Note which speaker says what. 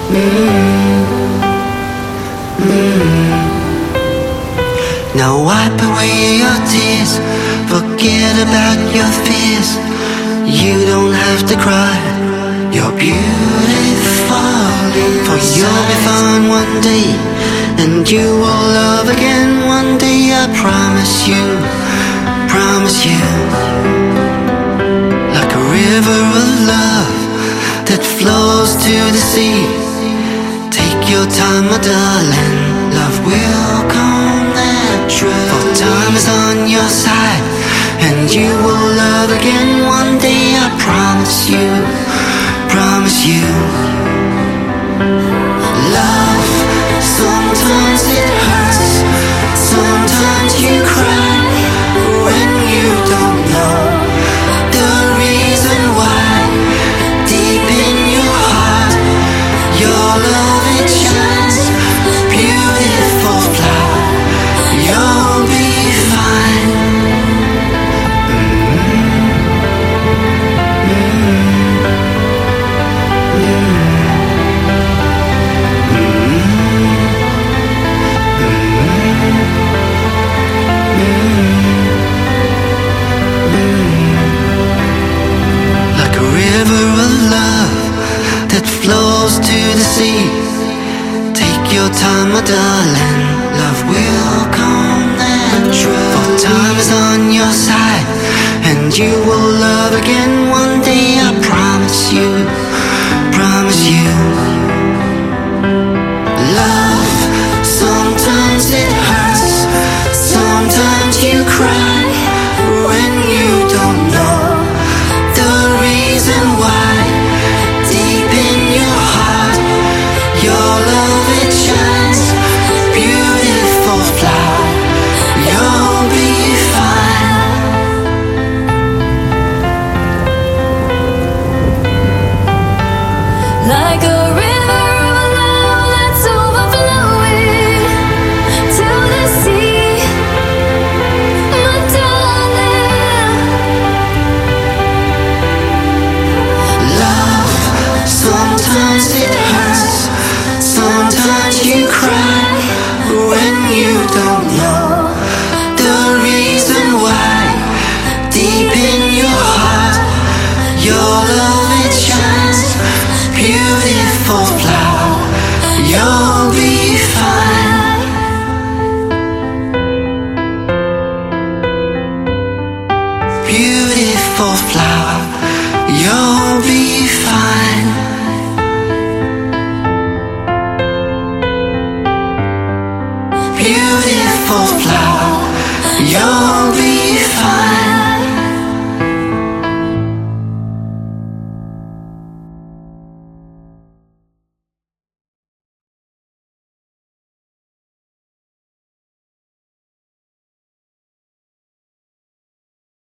Speaker 1: Now wipe away your tears, forget about your fears. You don't have to cry, you're beautiful. For you'll be fine one day, and you will love again one day. I promise you, promise you. Like a river of love that flows to the sea. Take your time, my darling, love will come natural. For time is on your side, and you will love again one day. I promise you, promise you. Love, sometimes it hurts, sometimes you cry when you don't know the reason why. Deep in your heart, your love it shines, beautiful flower, you'll be fine. Like a river of love that flows to the sea. Take your time, my darling, love will come natural. For time is on your side, and you will love again one day. I promise you, promise you. Love, sometimes it hurts, sometimes you cry when you don't know the reason why. Deep in your heart, your love it shines, beautiful flower, you'll be fine.
Speaker 2: Like a river of love that's overflowing to the sea, my darling.
Speaker 1: Love, sometimes it hurts, sometimes you cry when you don't know the reason why. Deep in your heart, your love it shines, beautiful flower, you'll be fine. Beautiful flower, you'll be fine. Beautiful flower, you'll be fine.